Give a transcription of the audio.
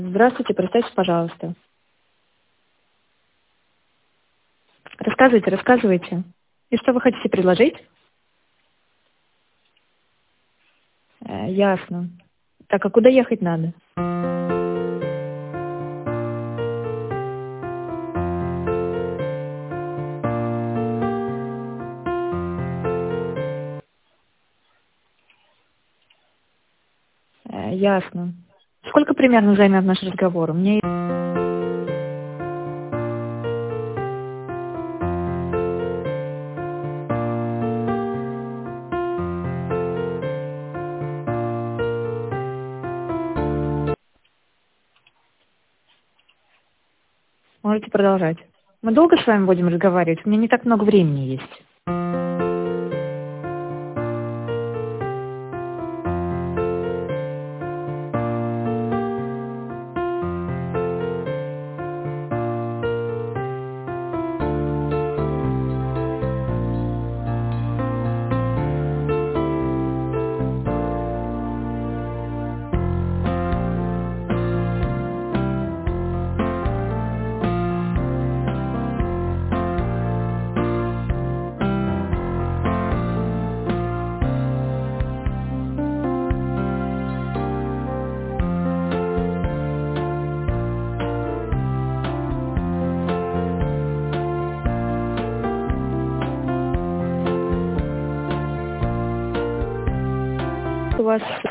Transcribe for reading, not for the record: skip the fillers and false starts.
Здравствуйте, представьтесь, пожалуйста. Рассказывайте. И что вы хотите предложить? Ясно. Так, а куда ехать надо? Ясно. Сколько примерно займет наш разговор? Мне можете продолжать. Мы долго с вами будем разговаривать? У меня не так много времени есть. У вас